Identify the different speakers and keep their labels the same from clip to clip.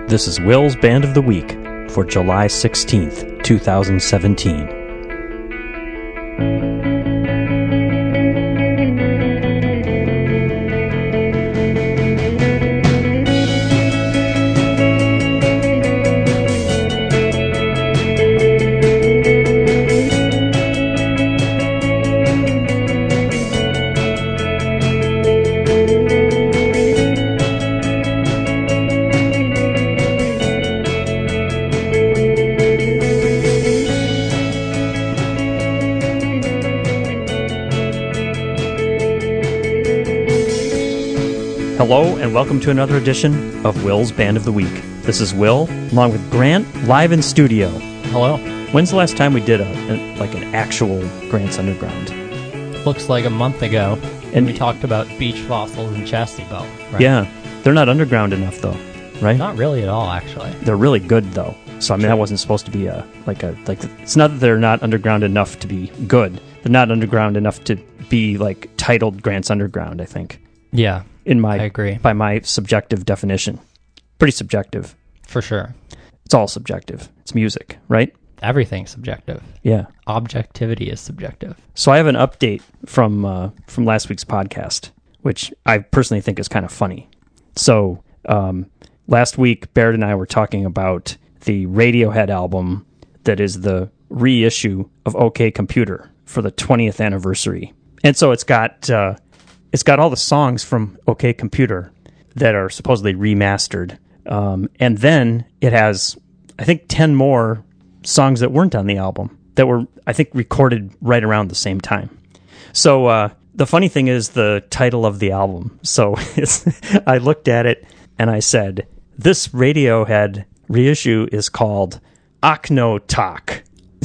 Speaker 1: This is Will's Band of the Week for July 16th, 2017. Hello, and welcome to another edition of Will's Band of the Week. This is Will, along with Grant, live in studio.
Speaker 2: Hello.
Speaker 1: When's the last time we did an actual Grant's Underground?
Speaker 2: Looks like a month ago,
Speaker 1: And
Speaker 2: we talked about beach fossils and chastity belt. Right?
Speaker 1: Yeah, they're not underground enough, though, right?
Speaker 2: Not really at all, actually.
Speaker 1: They're really good, though. So, I mean, that wasn't supposed to be it's not that they're not underground enough to be good. They're not underground enough to be, titled Grant's Underground, I think.
Speaker 2: Yeah, I agree.
Speaker 1: By my subjective definition. Pretty subjective.
Speaker 2: For sure.
Speaker 1: It's all subjective. It's music, right?
Speaker 2: Everything's subjective.
Speaker 1: Yeah.
Speaker 2: Objectivity is subjective.
Speaker 1: So I have an update from last week's podcast, which I personally think is kind of funny. So last week, Baird and I were talking about the Radiohead album that is the reissue of OK Computer for the 20th anniversary. And so it's got all the songs from OK Computer that are supposedly remastered. And then it has, I think, 10 more songs that weren't on the album that were, I think, recorded right around the same time. So the funny thing is the title of the album. So I looked at it and I said, this Radiohead reissue is called Aknotok.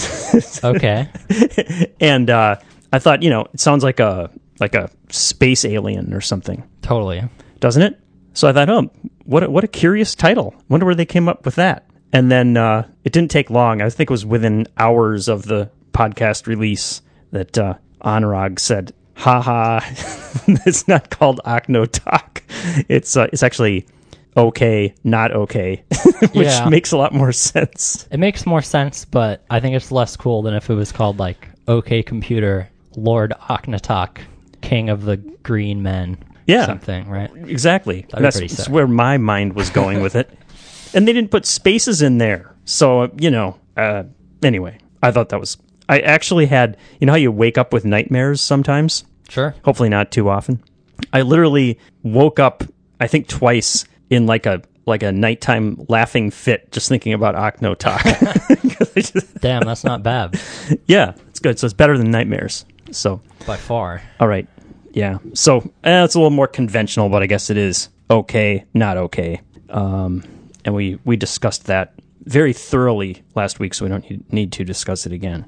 Speaker 2: Okay.
Speaker 1: And I thought, it sounds like a space alien or something.
Speaker 2: Totally.
Speaker 1: Doesn't it? So I thought, what a curious title. Wonder where they came up with that. And then it didn't take long. I think it was within hours of the podcast release that Anurag said, haha, it's not called Aknotok. It's actually okay, not okay, which makes a lot more sense.
Speaker 2: It makes more sense, but I think it's less cool than if it was called, OK Computer, Lord Aknotok, King of the Green Men.
Speaker 1: Yeah.
Speaker 2: Something, right?
Speaker 1: Exactly.
Speaker 2: That's
Speaker 1: where my mind was going with it. And they didn't put spaces in there. So, anyway, I thought that was... I actually had... You know how you wake up with nightmares sometimes?
Speaker 2: Sure.
Speaker 1: Hopefully not too often. I literally woke up, I think twice, in like a nighttime laughing fit just thinking about Aknotok.
Speaker 2: Damn, that's not bad.
Speaker 1: Yeah, it's good. So it's better than nightmares. So
Speaker 2: by far.
Speaker 1: All right. Yeah. So it's a little more conventional, but I guess it is okay, not okay. And we discussed that very thoroughly last week, so we don't need to discuss it again.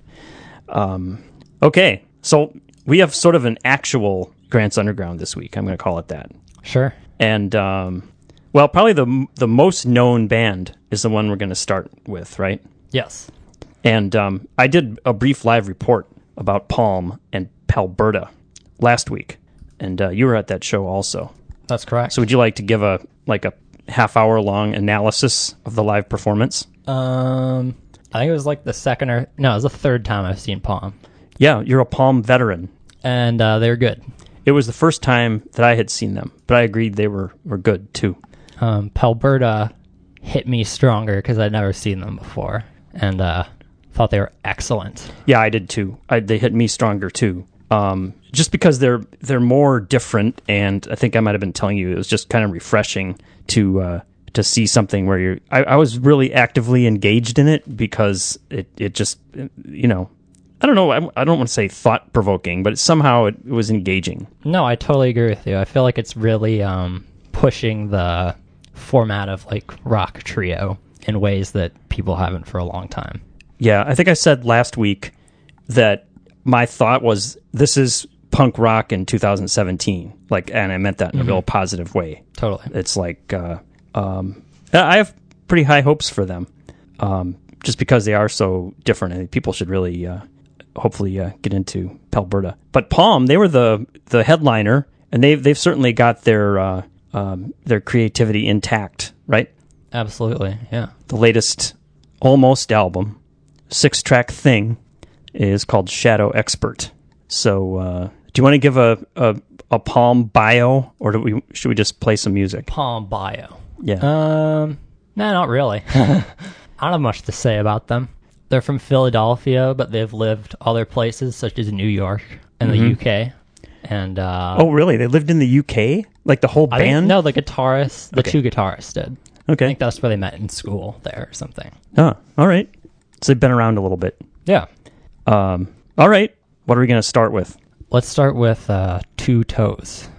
Speaker 1: Okay. So we have sort of an actual Grant's Underground this week. I'm going to call it that.
Speaker 2: Sure.
Speaker 1: And, probably the most known band is the one we're going to start with, right?
Speaker 2: Yes.
Speaker 1: And I did a brief live report about Palm and Palberta last week, and you were at that show also.
Speaker 2: That's correct.
Speaker 1: So would you like to give a half-hour-long analysis of the live performance?
Speaker 2: I think it was it was the third time I've seen Palm.
Speaker 1: Yeah, you're a Palm veteran.
Speaker 2: And they were good.
Speaker 1: It was the first time that I had seen them, but I agreed they were good, too.
Speaker 2: Palberta hit me stronger because I'd never seen them before, and thought they were excellent.
Speaker 1: Yeah, I did, too. They hit me stronger, too. Just because they're more different, and I think I might have been telling you, it was just kind of refreshing to see something where I was really actively engaged in it because it just, I don't know, I don't want to say thought-provoking, but somehow it was engaging.
Speaker 2: No, I totally agree with you. I feel like it's really pushing the format of rock trio in ways that people haven't for a long time.
Speaker 1: Yeah, I think I said last week that my thought was this is punk rock in 2017, and I meant that in a real positive way.
Speaker 2: Totally.
Speaker 1: It's I have pretty high hopes for them, just because they are so different. I think people should really, hopefully, get into Palberta. But Palm, they were the headliner, and they've certainly got their creativity intact, right?
Speaker 2: Absolutely, yeah.
Speaker 1: The latest Almost album, 6-track thing, is called Shadow Expert. So, do you want to give a Palm bio, or should we just play some music?
Speaker 2: Palm bio.
Speaker 1: Yeah.
Speaker 2: No, not really. I don't have much to say about them. They're from Philadelphia, but they've lived other places such as New York and the UK. And
Speaker 1: oh, really? They lived in the UK? Like the whole band?
Speaker 2: No, the guitarist, the two guitarists did.
Speaker 1: Okay.
Speaker 2: I think that's where they met in school there or something.
Speaker 1: Oh, all right. So they've been around a little bit.
Speaker 2: Yeah.
Speaker 1: All right. What are we going to start with?
Speaker 2: Let's start with Two Toes.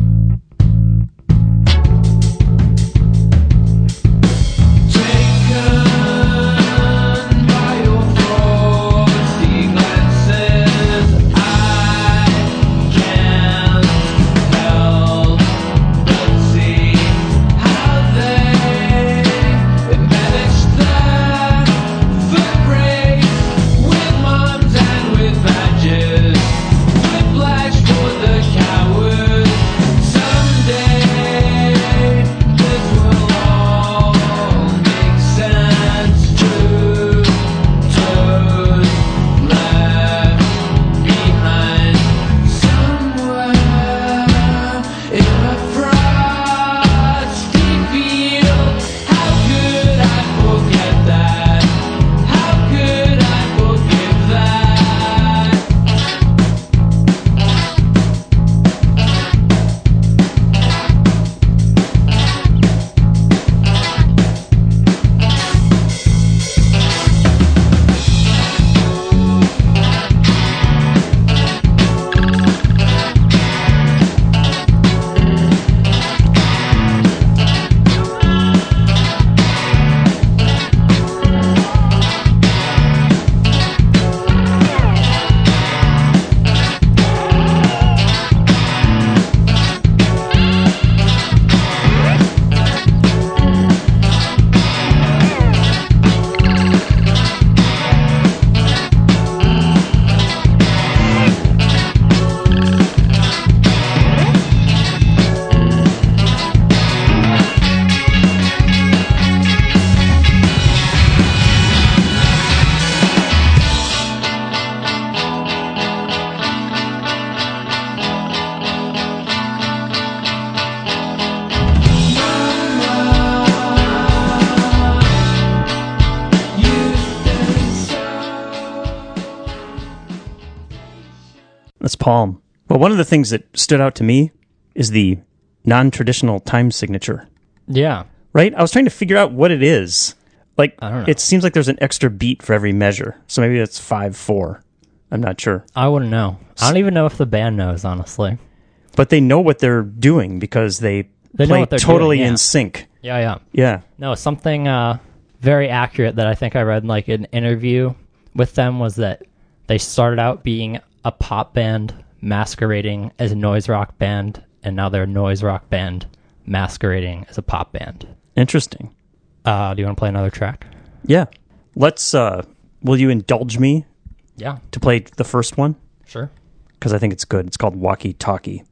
Speaker 1: That's Palm. Well, one of the things that stood out to me is the non-traditional time signature.
Speaker 2: Yeah.
Speaker 1: Right? I was trying to figure out what it is. Like,
Speaker 2: I don't know.
Speaker 1: It seems like there's an extra beat for every measure. So maybe it's 5/4. I'm not sure.
Speaker 2: I wouldn't know. I don't even know if the band knows, honestly.
Speaker 1: But they know what they're doing because they
Speaker 2: know
Speaker 1: play
Speaker 2: what they're
Speaker 1: totally
Speaker 2: doing, yeah.
Speaker 1: in sync.
Speaker 2: Yeah.
Speaker 1: Yeah.
Speaker 2: No, something very accurate that I think I read in like an interview with them was that they started out being a pop band masquerading as a noise rock band, and now they're a noise rock band masquerading as a pop band.
Speaker 1: Interesting.
Speaker 2: Do you want to play another track?
Speaker 1: Yeah. Let's, will you indulge me
Speaker 2: Yeah,
Speaker 1: to play the first one?
Speaker 2: sure.
Speaker 1: Because I think it's good. It's called Walkie Talkie.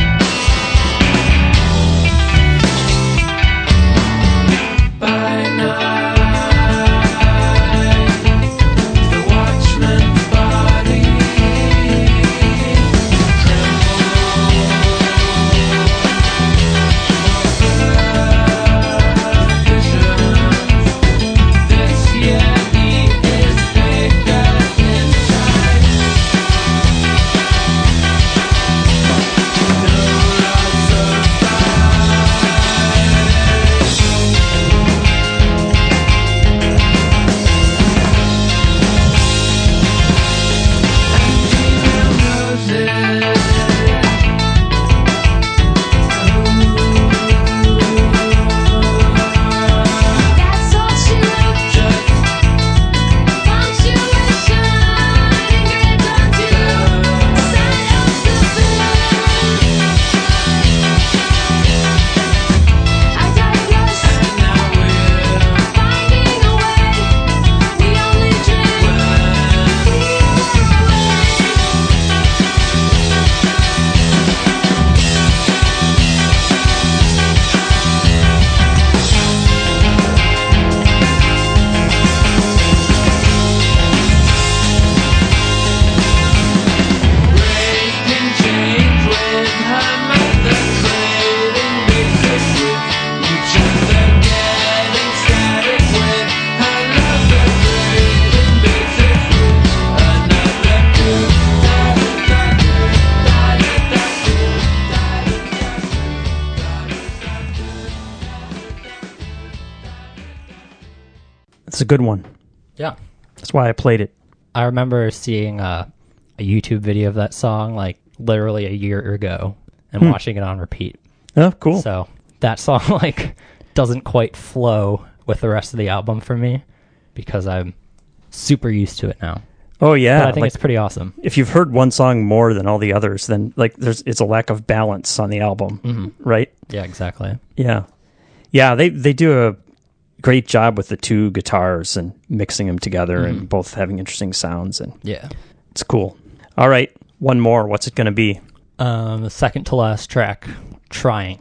Speaker 3: By now
Speaker 1: It's a good one.
Speaker 2: Yeah.
Speaker 1: That's why I played it.
Speaker 2: I remember seeing a YouTube video of that song like literally a year ago and watching it on repeat.
Speaker 1: Oh, cool.
Speaker 2: So that song like doesn't quite flow with the rest of the album for me because I'm super used to it now.
Speaker 1: Oh yeah,
Speaker 2: But I think it's pretty awesome.
Speaker 1: If you've heard one song more than all the others, then like it's a lack of balance on the album, right?
Speaker 2: Yeah, exactly.
Speaker 1: Yeah. They do a great job with the two guitars and mixing them together and both having interesting sounds, and
Speaker 2: Yeah.
Speaker 1: it's cool. All right, one more. What's it going to be?
Speaker 2: The second to last track, Trying.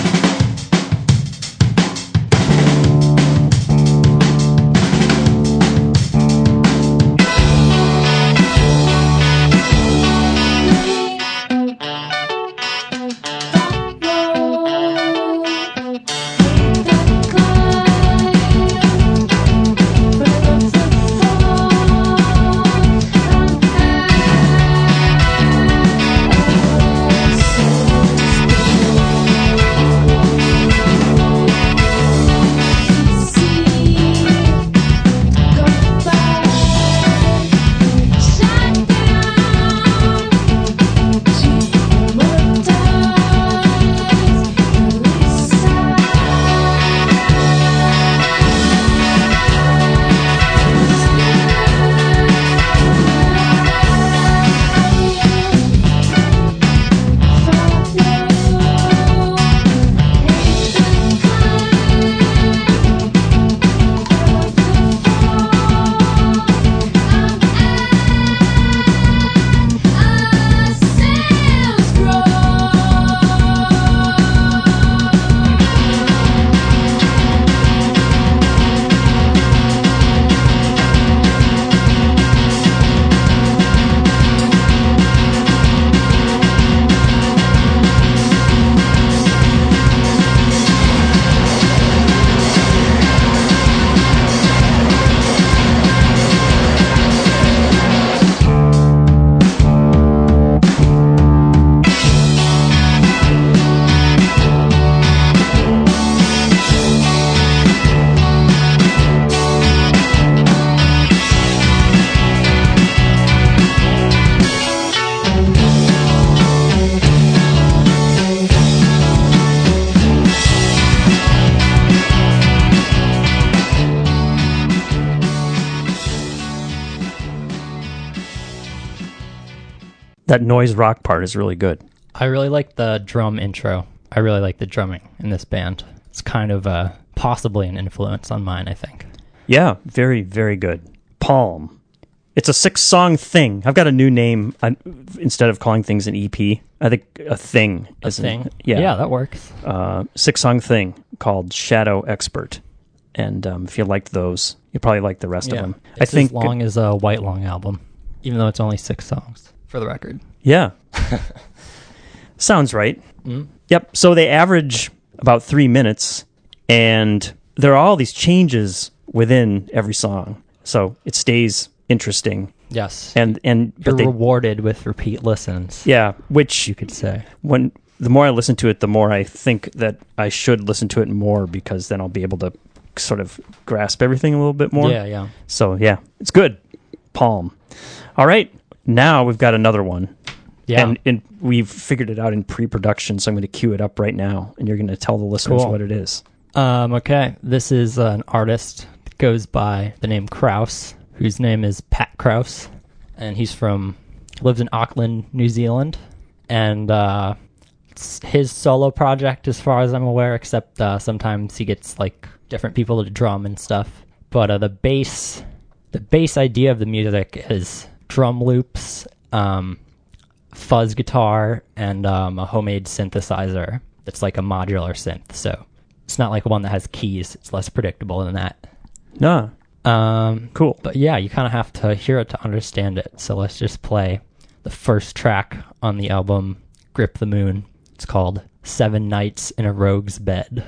Speaker 1: That noise rock part is really good.
Speaker 2: I really like the drum intro. I really like the drumming in this band. It's kind of possibly an influence on mine, I think.
Speaker 1: Yeah, very, very good. Palm. It's a 6-song thing. I've got a new name instead of calling things an EP. I think a thing.
Speaker 2: A thing?
Speaker 1: Yeah,
Speaker 2: that works.
Speaker 1: 6-song thing called Shadow Expert. And if you liked those, you probably like the rest of them.
Speaker 2: It's as long as a White Long album, even though it's only 6 songs, for the record.
Speaker 1: Yeah. Sounds right.
Speaker 2: Mm.
Speaker 1: Yep. So they average about 3 minutes, and there are all these changes within every song. So it stays interesting.
Speaker 2: Yes.
Speaker 1: And
Speaker 2: you're rewarded with repeat listens.
Speaker 1: Yeah, which
Speaker 2: you could say.
Speaker 1: When the more I listen to it, the more I think that I should listen to it more, because then I'll be able to sort of grasp everything a little bit more.
Speaker 2: Yeah.
Speaker 1: So yeah, it's good. Palm. All right. Now we've got another one.
Speaker 2: Yeah.
Speaker 1: And we've figured it out in pre-production, so I'm going to cue it up right now, and you're going to tell the listeners what it is.
Speaker 2: Okay. This is an artist that goes by the name Kraus, whose name is Pat Kraus, and he's lives in Auckland, New Zealand, and it's his solo project as far as I'm aware, except sometimes he gets like different people to drum and stuff. But the bass idea of the music is drum loops, fuzz guitar, and a homemade synthesizer that's like a modular synth. So it's not like one that has keys. It's less predictable than that.
Speaker 1: No. Cool.
Speaker 2: But yeah, you kind of have to hear it to understand it. So let's just play the first track on the album, Grip the Moon. It's called 7 Nights in a Rogue's Bed.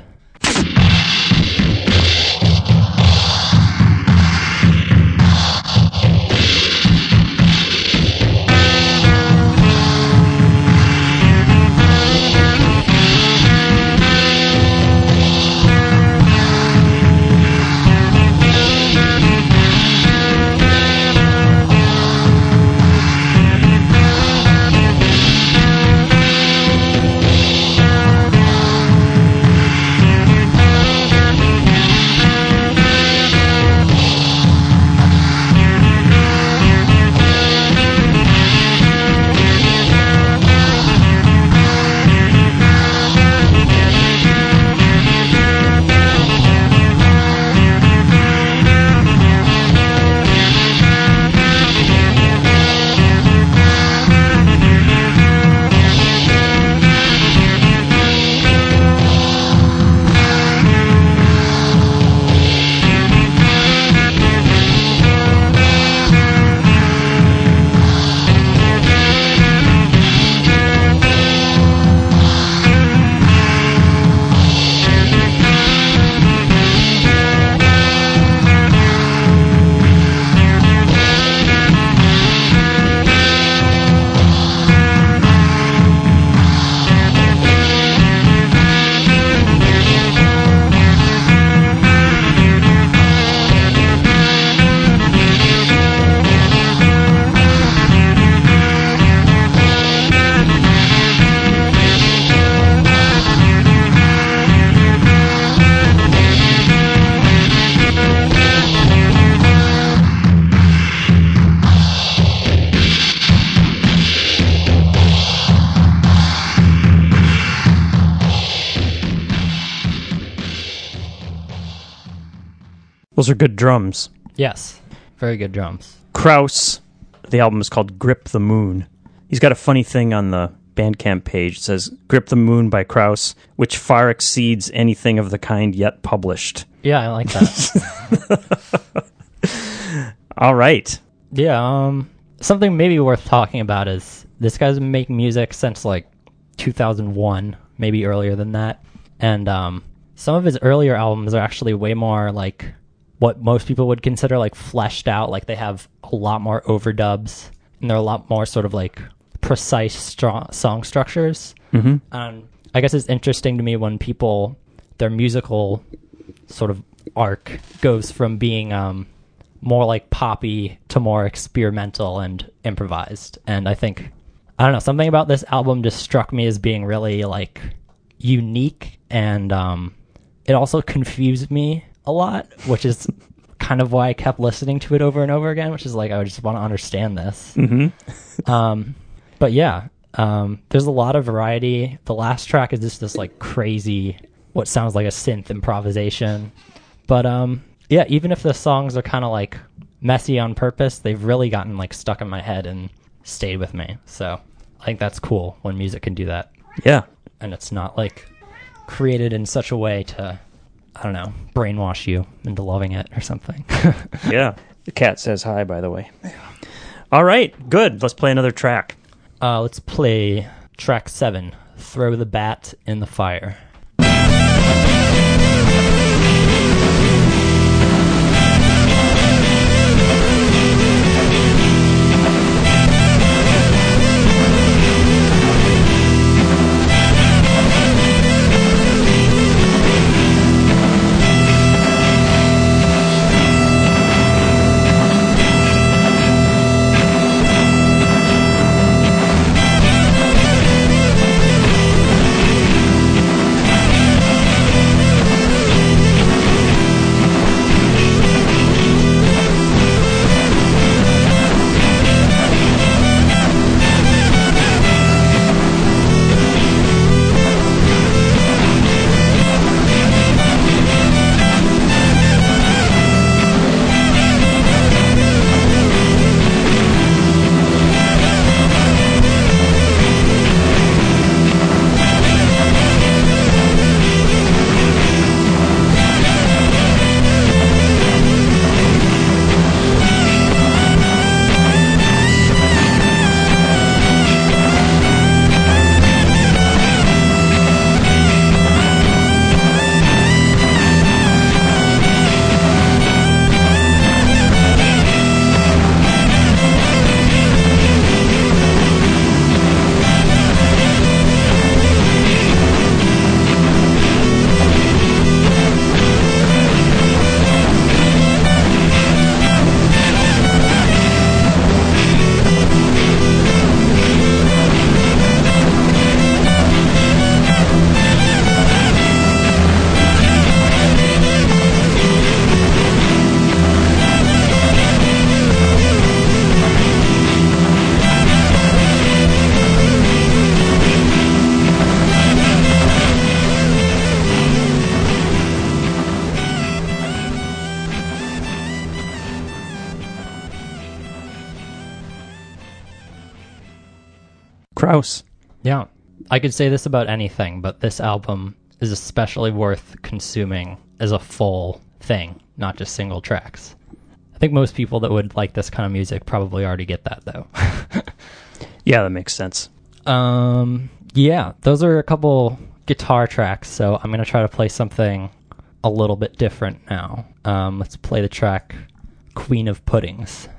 Speaker 1: Those are good drums.
Speaker 2: Yes, very good drums.
Speaker 1: Kraus, the album is called Grip the Moon. He's got a funny thing on the Bandcamp page. It says, Grip the Moon by Kraus, which far exceeds anything of the kind yet published.
Speaker 2: Yeah, I like that.
Speaker 1: All right.
Speaker 2: Yeah, something maybe worth talking about is this guy's been making music since like 2001, maybe earlier than that. And some of his earlier albums are actually way more like what most people would consider like fleshed out. Like they have a lot more overdubs and they're a lot more sort of like precise song structures.
Speaker 1: Mm-hmm.
Speaker 2: I guess it's interesting to me when people, their musical sort of arc goes from being more like poppy to more experimental and improvised. And I think, I don't know, something about this album just struck me as being really like unique, and it also confused me a lot, which is kind of why I kept listening to it over and over again, which is like, I just want to understand this.
Speaker 1: Mm-hmm.
Speaker 2: But yeah, there's a lot of variety. The last track is just this like crazy, what sounds like a synth improvisation. But yeah, even if the songs are kind of like messy on purpose, they've really gotten like stuck in my head and stayed with me. So I think that's cool when music can do that.
Speaker 1: Yeah.
Speaker 2: And it's not like created in such a way to, I don't know, brainwash you into loving it or something.
Speaker 1: Yeah. The cat says hi, by the way. All right. Good. Let's play another track.
Speaker 2: Let's play track 7, Throw the Bat in the Fire.
Speaker 1: Kraus.
Speaker 2: Yeah. I could say this about anything, but this album is especially worth consuming as a full thing, not just single tracks. I think most people that would like this kind of music probably already get that, though.
Speaker 1: Yeah, that makes sense.
Speaker 2: Yeah, those are a couple guitar tracks, so I'm going to try to play something a little bit different now. Let's play the track Queen of Puddings.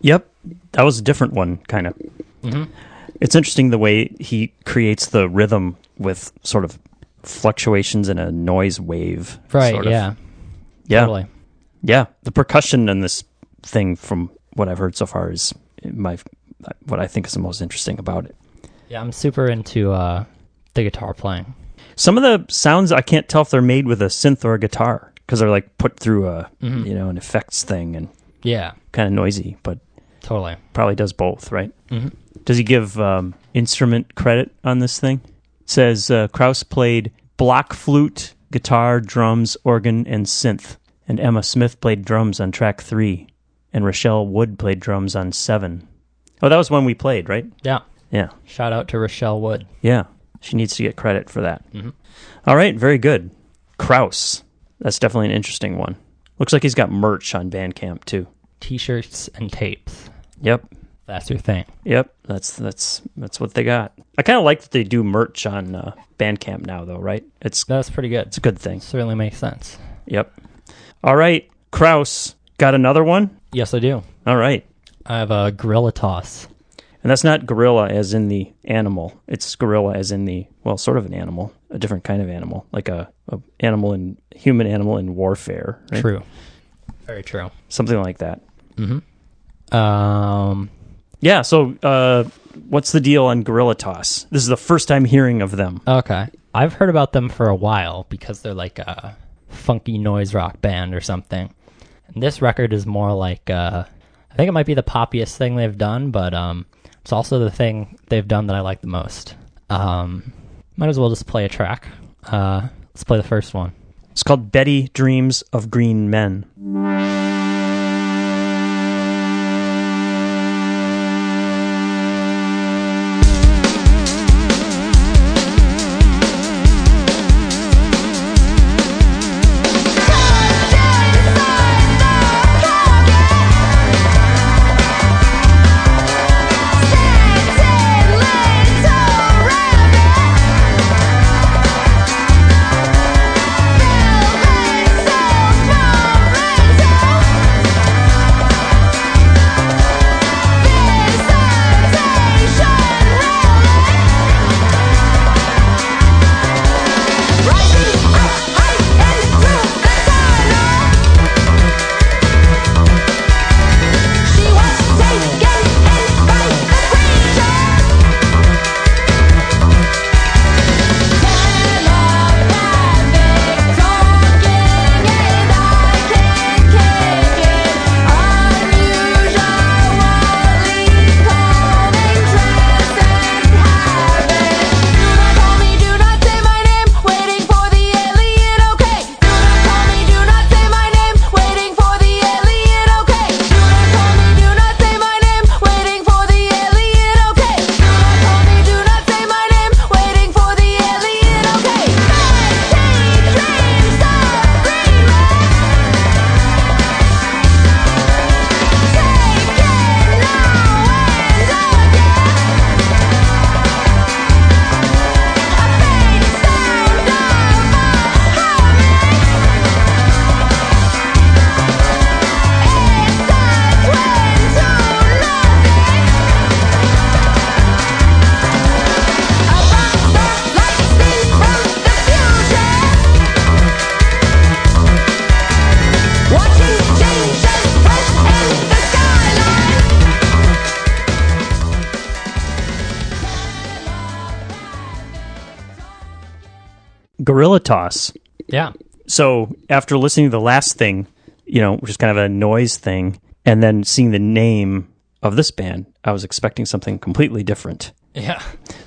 Speaker 1: Yep. That was a different one, kind of.
Speaker 2: Mm-hmm.
Speaker 1: It's interesting the way he creates the rhythm with sort of fluctuations in a noise wave.
Speaker 2: Right,
Speaker 1: sort of.
Speaker 2: yeah.
Speaker 1: Yeah.
Speaker 2: Totally.
Speaker 1: Yeah. The percussion in this thing, from what I've heard so far, is what I think is the most interesting about it.
Speaker 2: Yeah, I'm super into the guitar playing.
Speaker 1: Some of the sounds, I can't tell if they're made with a synth or a guitar, because they're like put through an effects thing and
Speaker 2: Yeah,
Speaker 1: kind of noisy, but
Speaker 2: totally.
Speaker 1: probably does both, right?
Speaker 2: Mm-hmm.
Speaker 1: Does he give instrument credit on this thing? It says Krauss played block flute, guitar, drums, organ, and synth. And Emma Smith played drums on track 3. And Rochelle Wood played drums on 7. Oh, that was one we played, right?
Speaker 2: Yeah.
Speaker 1: Yeah.
Speaker 2: Shout out to Rochelle Wood.
Speaker 1: Yeah. She needs to get credit for that.
Speaker 2: Mm-hmm.
Speaker 1: All right, very good. Krauss. That's definitely an interesting one. Looks like he's got merch on Bandcamp, too.
Speaker 2: T-shirts and tapes.
Speaker 1: Yep.
Speaker 2: That's your thing.
Speaker 1: Yep, that's what they got. I kind of like that they do merch on Bandcamp now, though, right?
Speaker 2: That's pretty good.
Speaker 1: It's a good thing.
Speaker 2: Certainly makes sense.
Speaker 1: Yep. All right, Krauss, got another one?
Speaker 2: Yes, I do.
Speaker 1: All right.
Speaker 2: I have a Gorilla Toss.
Speaker 1: And that's not gorilla as in the animal. It's gorilla as in the, well, sort of an animal, a different kind of animal, like a human animal in warfare. Right?
Speaker 2: True. Very true.
Speaker 1: Something like that.
Speaker 2: Mm-hmm.
Speaker 1: Yeah, so what's the deal on Gorilla Toss? This is the first time hearing of them.
Speaker 2: Okay. I've heard about them for a while because they're like a funky noise rock band or something. And this record is more like, I think it might be the poppiest thing they've done, but it's also the thing they've done that I like the most. Might as well just play a track. Let's play the first one.
Speaker 1: It's called Betty Dreams of Green Men. Gorilla Toss.
Speaker 2: Yeah.
Speaker 1: So after listening to the last thing, which is kind of a noise thing, and then seeing the name of this band, I was expecting something completely different.
Speaker 2: Yeah.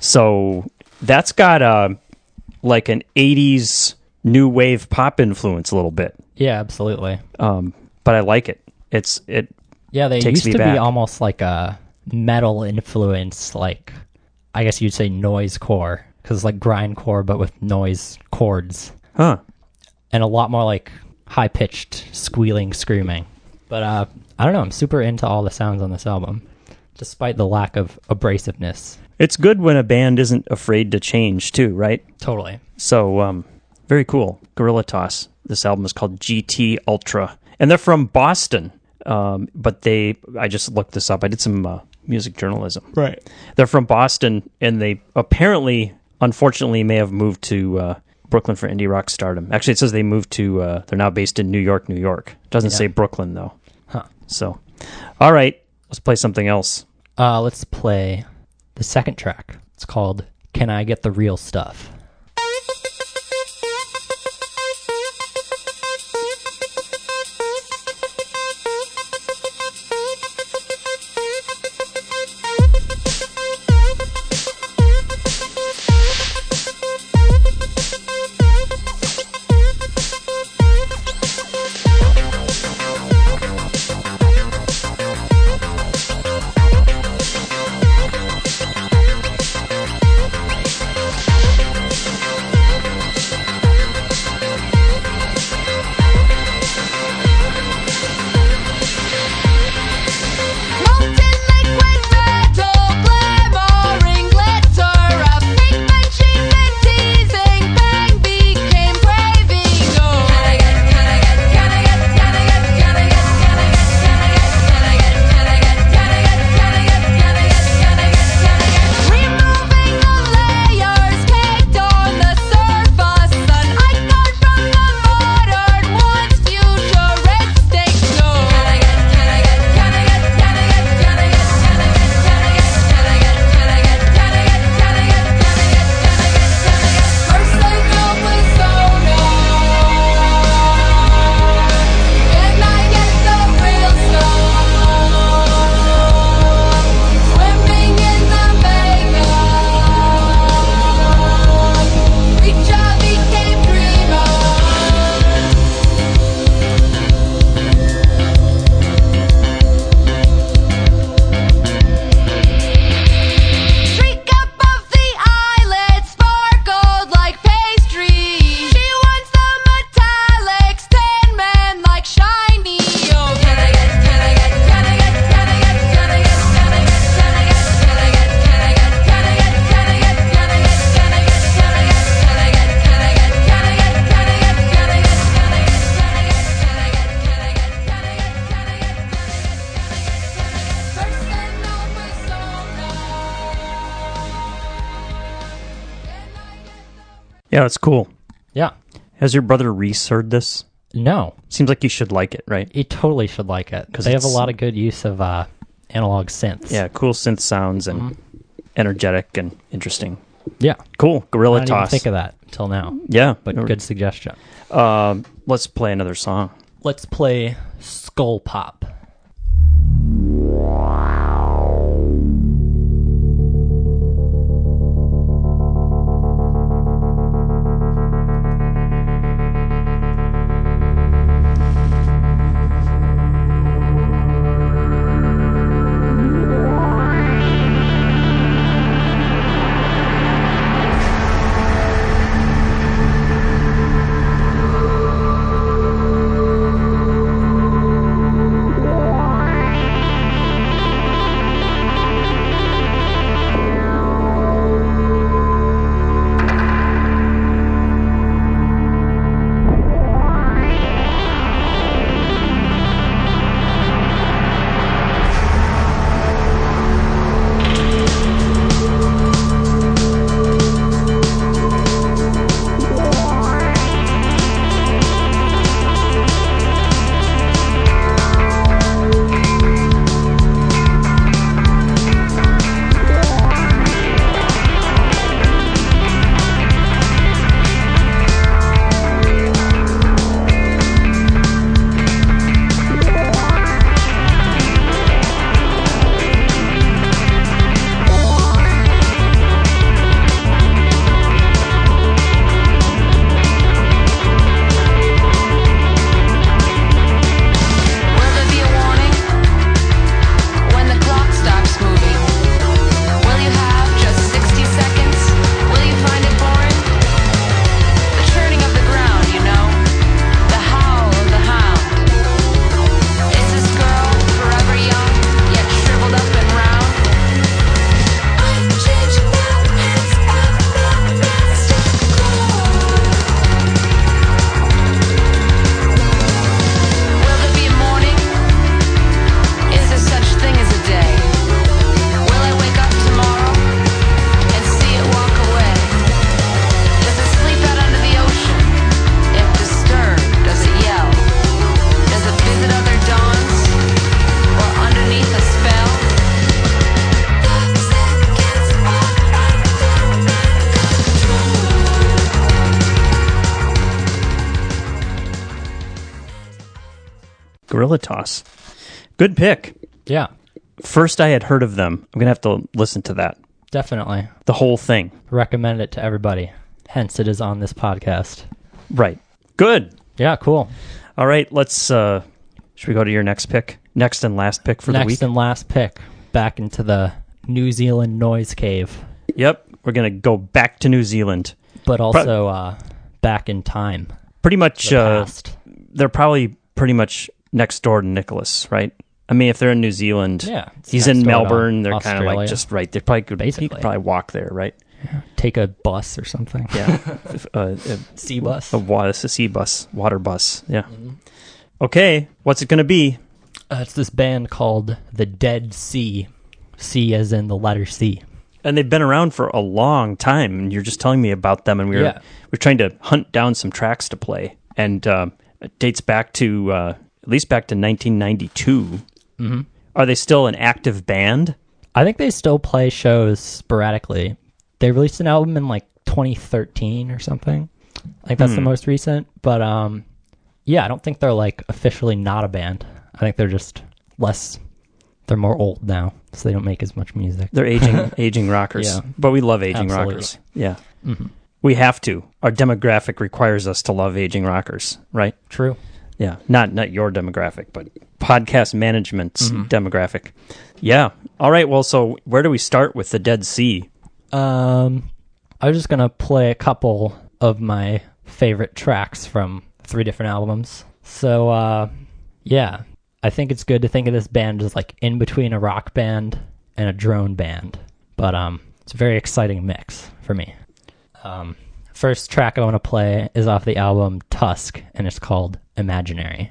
Speaker 1: So that's got like an 80s new wave pop influence a little bit.
Speaker 2: Yeah, absolutely.
Speaker 1: But I like it.
Speaker 2: Yeah, they
Speaker 1: takes
Speaker 2: used
Speaker 1: me
Speaker 2: to
Speaker 1: back.
Speaker 2: be almost like a metal influence, like I guess you'd say noise core, because it's like grindcore but with noise chords.
Speaker 1: Huh.
Speaker 2: And a lot more like high-pitched squealing, screaming. But I don't know, I'm super into all the sounds on this album, despite the lack of abrasiveness.
Speaker 1: It's good when a band isn't afraid to change too, right?
Speaker 2: Totally.
Speaker 1: So, very cool. Gorilla Toss. This album is called GT Ultra. And they're from Boston. But I just looked this up. I did some music journalism.
Speaker 2: Right.
Speaker 1: They're from Boston, and they apparently, unfortunately, may have moved to Brooklyn for indie rock stardom. Actually, it says they moved to, they're now based in New York, New York. It doesn't say Brooklyn, though.
Speaker 2: Huh.
Speaker 1: So, all right, let's play something else.
Speaker 2: Let's play the second track. It's called Can I Get the Real Stuff?
Speaker 1: Yeah, it's cool.
Speaker 2: Yeah.
Speaker 1: Has your brother Reese heard this?
Speaker 2: No.
Speaker 1: Seems like you should like it, right?
Speaker 2: You totally should like it. Because they have a lot of good use of analog synths.
Speaker 1: Yeah, cool synth sounds and energetic and interesting.
Speaker 2: Yeah.
Speaker 1: Cool. Gorilla
Speaker 2: I didn't even
Speaker 1: Toss.
Speaker 2: think of that until now.
Speaker 1: Yeah.
Speaker 2: But good suggestion.
Speaker 1: Let's play another song.
Speaker 2: Let's play Skull Pop.
Speaker 1: Gorilla Toss. Good pick.
Speaker 2: Yeah,
Speaker 1: First I had heard of them. I'm going to have to listen to that.
Speaker 2: definitely.
Speaker 1: The whole thing.
Speaker 2: Recommend it to everybody. Hence, it is on this podcast.
Speaker 1: Right. Good.
Speaker 2: Yeah, cool.
Speaker 1: All right, let's... should we go to your next pick? Next and last pick for the week?
Speaker 2: Next and last pick. Back into the New Zealand noise cave.
Speaker 1: Yep. We're going to go back to New Zealand.
Speaker 2: But also back in time.
Speaker 1: Pretty much...
Speaker 2: The past.
Speaker 1: They're probably pretty much next door to Nicholas, right? I mean, if they're in New Zealand,
Speaker 2: Yeah, it's
Speaker 1: he's
Speaker 2: next
Speaker 1: in
Speaker 2: door to
Speaker 1: Melbourne. They're kind of like
Speaker 2: Australia.
Speaker 1: just right. They probably could, he
Speaker 2: Basically.
Speaker 1: could probably walk there, right?
Speaker 2: Take a bus or something.
Speaker 1: Yeah,
Speaker 2: Sea bus.
Speaker 1: a sea bus, water bus. Yeah. Okay, what's it going to be?
Speaker 2: It's this band called The Dead Sea. C as in the letter C.
Speaker 1: And they've been around for a long time. And you're just telling me about them, and we're trying to hunt down some tracks to play, and it dates back to at least back to 1992.
Speaker 2: Mm-hmm.
Speaker 1: Are they still an active band?
Speaker 2: I think they still play shows sporadically. They released an album in like 2013 or something. I think that's the most recent. But yeah, I don't think they're like officially not a band. I think they're just less. They're more old now, so they don't make as much music.
Speaker 1: They're aging rockers.
Speaker 2: Yeah.
Speaker 1: But we love aging
Speaker 2: Absolutely.
Speaker 1: rockers. Yeah.
Speaker 2: Mm-hmm.
Speaker 1: We have to. Our demographic requires us to love aging rockers, right?
Speaker 2: True.
Speaker 1: Yeah. Not your demographic, but podcast management's demographic. Yeah. All right. Well, so where do we start with the Dead Sea?
Speaker 2: I was just gonna play a couple of my favorite tracks from 3 different albums. So yeah, I think it's good to think of this band as like in between a rock band and a drone band. But it's a very exciting mix for me. First track I want to play is off the album Tusk, and it's called Imaginary.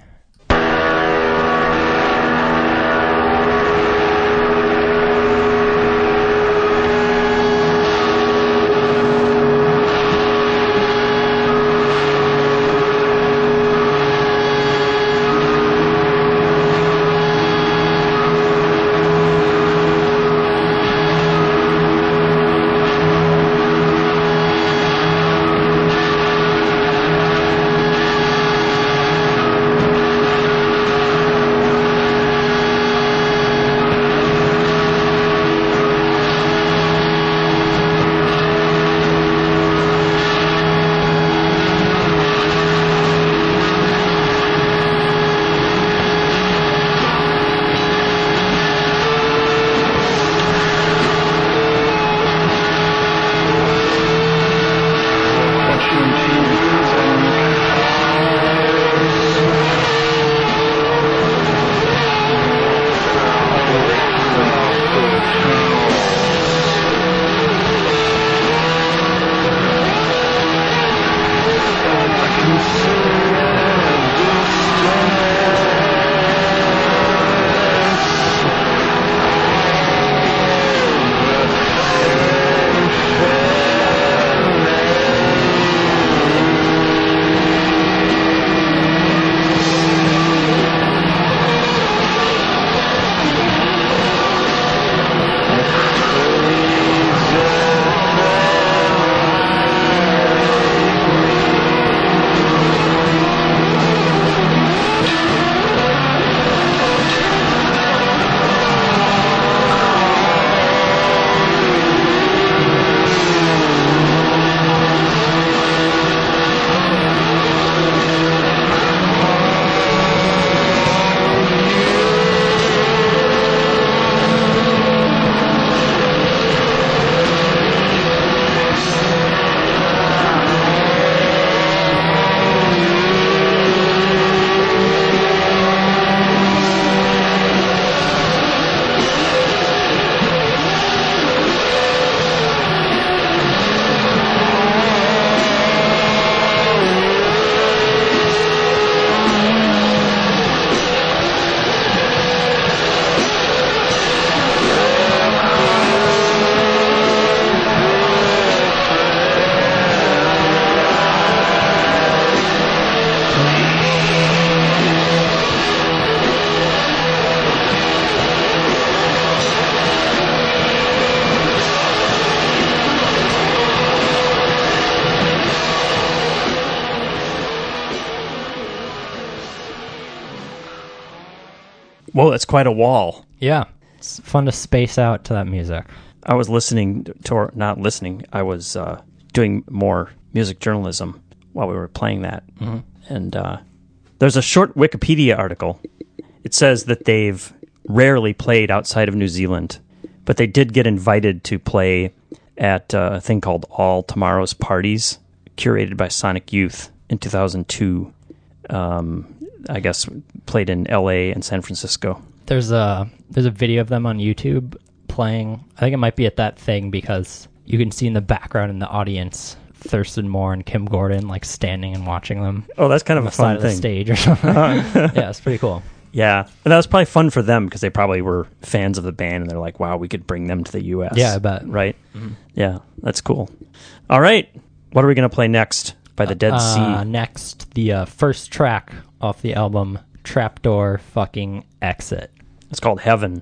Speaker 1: Whoa, that's quite a wall.
Speaker 2: Yeah. It's fun to space out to that music.
Speaker 1: I was listening to, or not listening, I was doing more music journalism while we were playing that. Mm-hmm. And there's a short Wikipedia article. It says that they've rarely played outside of New Zealand, but they did get invited to play at a thing called All Tomorrow's Parties, curated by Sonic Youth in 2002. I guess played in L.A. and San Francisco.
Speaker 2: There's a video of them on YouTube playing. I think it might be at that thing because you can see in the background in the audience Thurston Moore and Kim Gordon like standing and watching them.
Speaker 1: Oh, that's kind of
Speaker 2: on
Speaker 1: a
Speaker 2: the
Speaker 1: fun
Speaker 2: side of the
Speaker 1: thing.
Speaker 2: stage or something. Yeah, it's pretty cool.
Speaker 1: Yeah, and that was probably fun for them because they probably were fans of the band and they're like, wow, we could bring them to the U.S.
Speaker 2: Yeah, I bet.
Speaker 1: Right? Mm-hmm. Yeah, that's cool. All right, what are we going to play next by the Dead Sea?
Speaker 2: Next, the first track off the album, Trapdoor Fucking Exit.
Speaker 1: It's called Heaven.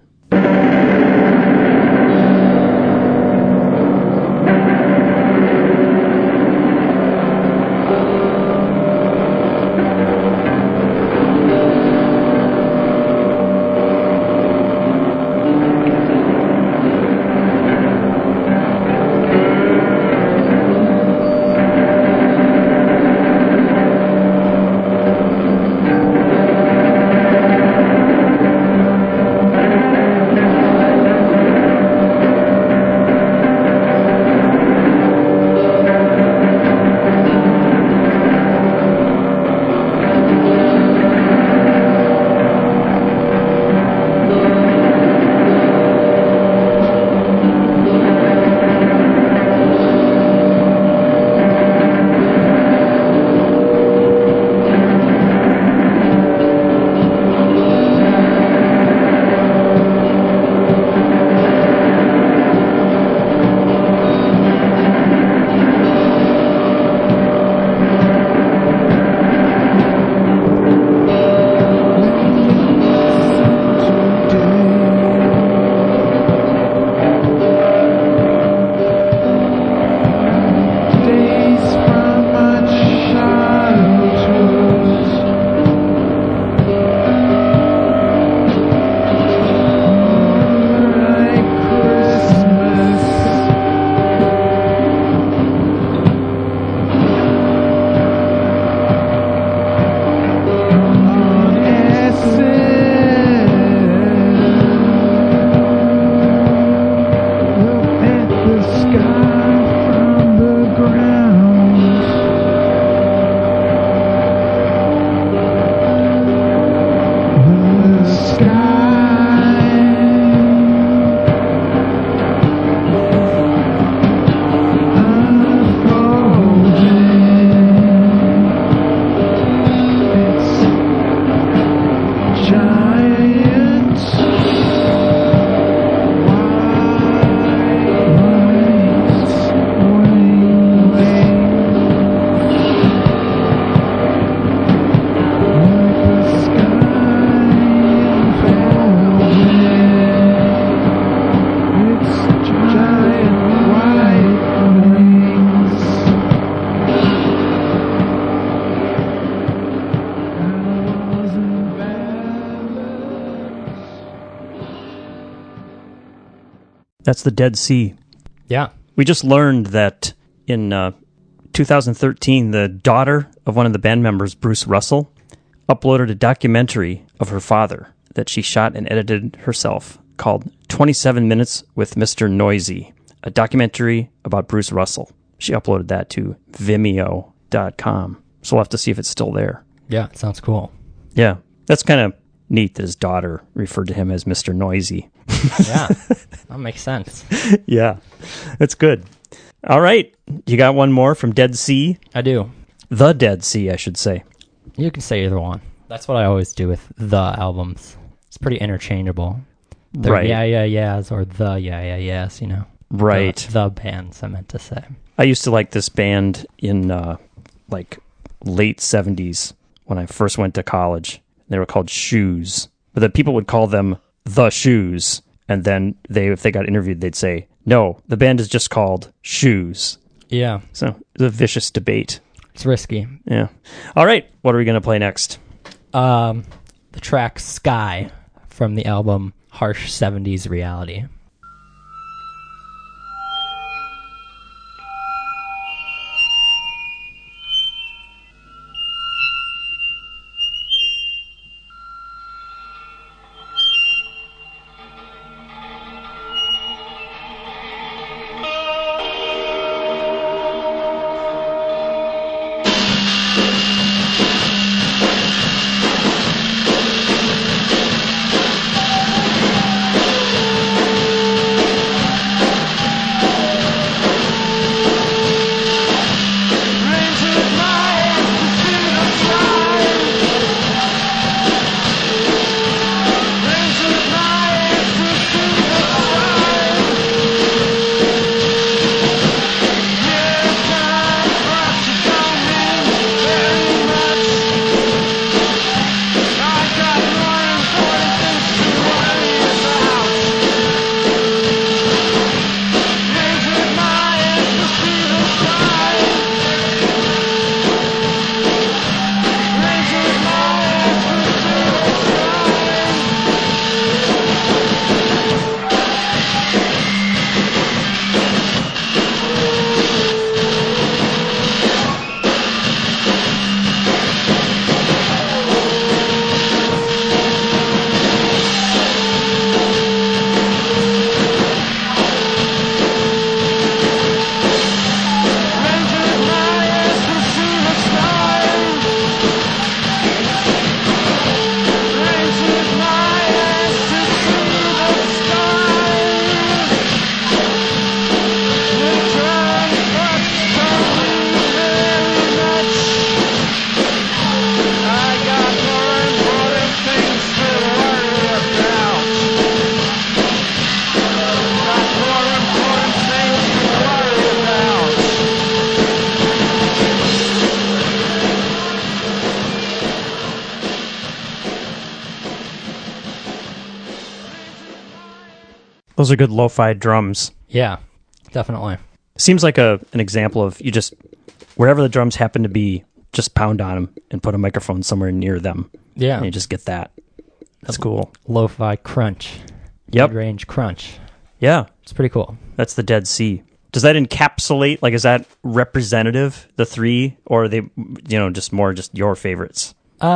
Speaker 1: That's the Dead Sea.
Speaker 2: Yeah.
Speaker 1: We just learned that in 2013, the daughter of one of the band members, Bruce Russell, uploaded a documentary of her father that she shot and edited herself called 27 Minutes with Mr. Noisy, a documentary about Bruce Russell. She uploaded that to Vimeo.com. So we'll have to see if it's still there.
Speaker 2: Yeah, it sounds cool.
Speaker 1: Yeah. That's kind of neat that his daughter referred to him as Mr. Noisy.
Speaker 2: Yeah, that makes sense.
Speaker 1: Yeah, that's good. All right. You got one more from Dead Sea?
Speaker 2: I do.
Speaker 1: The Dead Sea, I should say.
Speaker 2: You can say either one. That's what I always do with the albums. It's pretty interchangeable. They're
Speaker 1: right.
Speaker 2: yeahs or the yes, you know.
Speaker 1: Right.
Speaker 2: The bands, I meant to say.
Speaker 1: I used to like this band in like late 70s when I first went to college. They were called Shoes. But the people would call them The Shoes. And then if they got interviewed, they'd say, no, the band is just called Shoes.
Speaker 2: Yeah.
Speaker 1: So it's a vicious debate.
Speaker 2: It's risky.
Speaker 1: Yeah. All right. What are we going to play next?
Speaker 2: The track Sky from the album Harsh 70s Reality.
Speaker 1: Those are good lo-fi drums.
Speaker 2: Yeah, definitely.
Speaker 1: Seems like an example of you just, wherever the drums happen to be, just pound on them and put a microphone somewhere near them.
Speaker 2: Yeah.
Speaker 1: And you just get that. That's cool.
Speaker 2: Lo-fi crunch.
Speaker 1: Yep.
Speaker 2: Mid-range crunch.
Speaker 1: Yeah.
Speaker 2: It's pretty cool.
Speaker 1: That's the Dead Sea. Does that encapsulate, like, is that representative, the three, or are they, just more just your favorites?
Speaker 2: It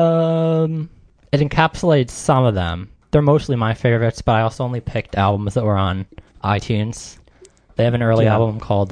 Speaker 2: encapsulates some of them. They're mostly my favorites, but I also only picked albums that were on iTunes. They have an early album called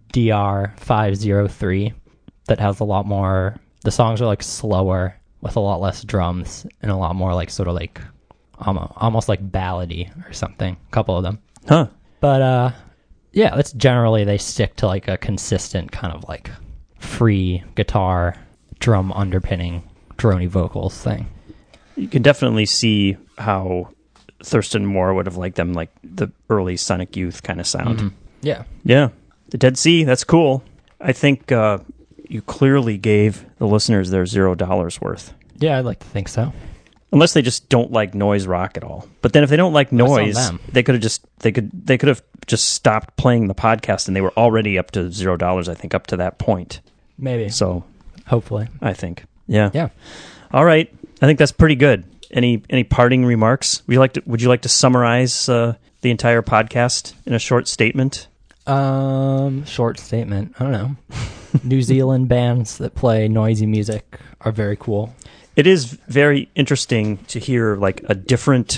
Speaker 2: DR503 that has a lot more, the songs are like slower with a lot less drums and a lot more like sort of like almost like ballady or something, a couple of them.
Speaker 1: Huh.
Speaker 2: But yeah, that's generally they stick to like a consistent kind of like free guitar, drum underpinning, droney vocals thing.
Speaker 1: You can definitely see how Thurston Moore would have liked them, like the early Sonic Youth kind of sound.
Speaker 2: Mm-hmm. Yeah.
Speaker 1: Yeah. The Dead Sea, that's cool. I think you clearly gave the listeners their $0 worth.
Speaker 2: Yeah, I'd like to think so.
Speaker 1: Unless they just don't like noise rock at all. But then if they don't like noise, they could have just stopped playing the podcast and they were already up to $0, I think, up to that point.
Speaker 2: Maybe.
Speaker 1: So
Speaker 2: hopefully.
Speaker 1: I think. Yeah.
Speaker 2: Yeah.
Speaker 1: All right. I think that's pretty good. Any parting remarks? Would you like to summarize the entire podcast in a short statement?
Speaker 2: Short statement. I don't know. New Zealand bands that play noisy music are very cool.
Speaker 1: It is very interesting to hear like a different,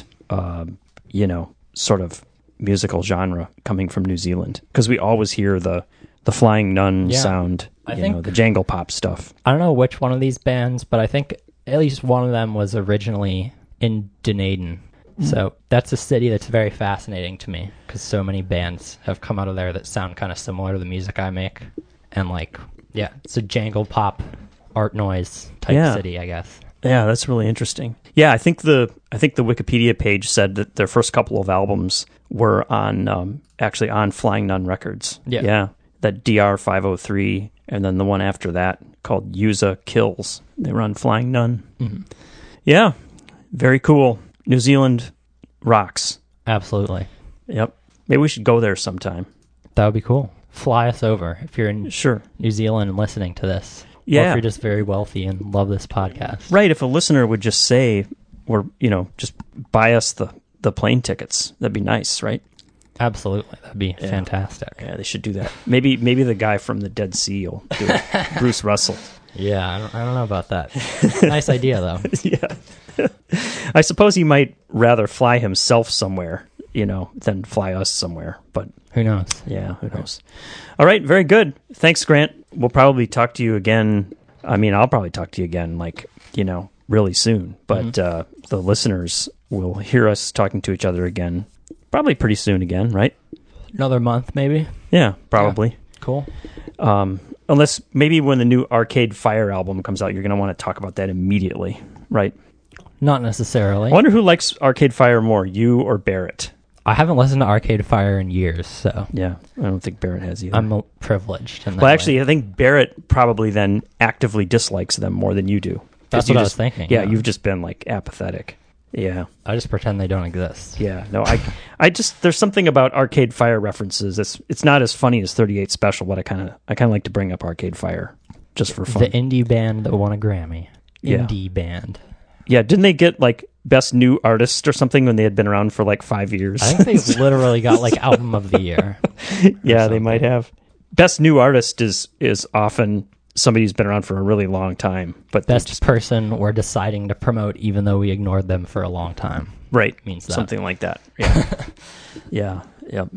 Speaker 1: sort of musical genre coming from New Zealand, because we always hear the Flying Nun sound, I think, the jangle pop stuff.
Speaker 2: I don't know which one of these bands, but I think at least one of them was originally in Dunedin. So that's a city that's very fascinating to me, because so many bands have come out of there that sound kind of similar to the music I make. And like, yeah, it's a jangle pop art noise type city, I guess.
Speaker 1: Yeah, that's really interesting. Yeah, I think the Wikipedia page said that their first couple of albums were on actually on Flying Nun Records. Yeah, that DR503, and then the one after that called Yuza Kills. They were on Flying Nun. Mm-hmm. Yeah, very cool. New Zealand rocks.
Speaker 2: Absolutely.
Speaker 1: Yep. Maybe we should go there sometime.
Speaker 2: That would be cool. Fly us over if you're in
Speaker 1: Sure.
Speaker 2: New Zealand and listening to this.
Speaker 1: Yeah.
Speaker 2: Or if you're just very wealthy and love this podcast.
Speaker 1: Right. If a listener would just say, or just buy us the plane tickets. That'd be nice, right?
Speaker 2: Absolutely, that'd be fantastic.
Speaker 1: Yeah, they should do that. Maybe the guy from the Dead Sea will do it. Bruce Russell.
Speaker 2: Yeah, I don't know about that. Nice idea, though.
Speaker 1: Yeah. I suppose he might rather fly himself somewhere, than fly us somewhere. But
Speaker 2: who knows?
Speaker 1: Yeah, who knows? All right, very good. Thanks, Grant. We'll probably talk to you again. I mean, I'll probably talk to you again, really soon. But the listeners will hear us talking to each other again, probably pretty soon again, right?
Speaker 2: Another month, maybe?
Speaker 1: Yeah, probably.
Speaker 2: Yeah. Cool.
Speaker 1: Unless maybe when the new Arcade Fire album comes out, you're going to want to talk about that immediately, right?
Speaker 2: Not necessarily.
Speaker 1: I wonder who likes Arcade Fire more, you or Barrett?
Speaker 2: I haven't listened to Arcade Fire in years, so...
Speaker 1: Yeah, I don't think Barrett has either.
Speaker 2: I'm privileged in that
Speaker 1: Well, actually,
Speaker 2: way.
Speaker 1: I think Barrett probably then actively dislikes them more than you do.
Speaker 2: That's what I was thinking.
Speaker 1: Yeah, you've just been, apathetic. Yeah.
Speaker 2: I just pretend they don't exist.
Speaker 1: Yeah, no, I just... There's something about Arcade Fire references. It's not as funny as 38 Special, but I kind of like to bring up Arcade Fire just for fun.
Speaker 2: The indie band that won a Grammy.
Speaker 1: Yeah.
Speaker 2: Indie band.
Speaker 1: Yeah, didn't they get, Best New Artist or something when they had been around for, 5 years?
Speaker 2: I think they literally got, Album of the Year.
Speaker 1: Yeah, they might have. Best New Artist is often somebody who's been around for a really long time. But
Speaker 2: Best person we're deciding to promote even though we ignored them for a long time.
Speaker 1: Right.
Speaker 2: Means that.
Speaker 1: Something like that. Yeah. Yeah. Yep.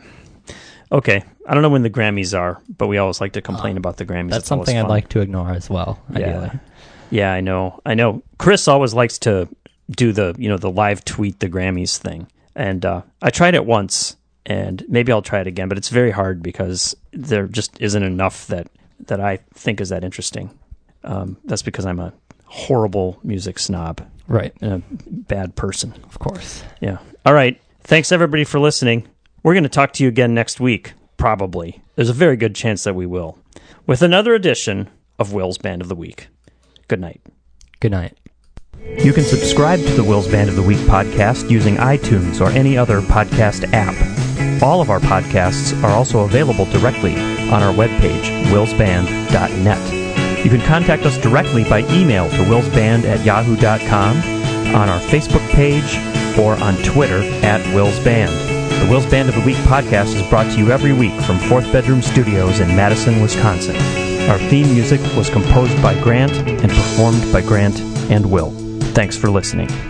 Speaker 1: Okay. I don't know when the Grammys are, but we always like to complain about the Grammys.
Speaker 2: That's something I'd like to ignore as well, ideally.
Speaker 1: Yeah, I know. Chris always likes to do the live tweet the Grammys thing. And I tried it once, and maybe I'll try it again, but it's very hard because there just isn't enough that I think is that interesting. That's because I'm a horrible music snob.
Speaker 2: Right.
Speaker 1: And a bad person.
Speaker 2: Of course.
Speaker 1: Yeah. All right. Thanks, everybody, for listening. We're going to talk to you again next week, probably. There's a very good chance that we will, with another edition of Will's Band of the Week. Good night.
Speaker 2: Good night.
Speaker 1: You can subscribe to the Will's Band of the Week podcast using iTunes or any other podcast app. All of our podcasts are also available directly on our webpage, willsband.net. You can contact us directly by email to willsband@yahoo.com, on our Facebook page, or on Twitter @willsband. The Will's Band of the Week podcast is brought to you every week from Fourth Bedroom Studios in Madison, Wisconsin. Our theme music was composed by Grant and performed by Grant and Will. Thanks for listening.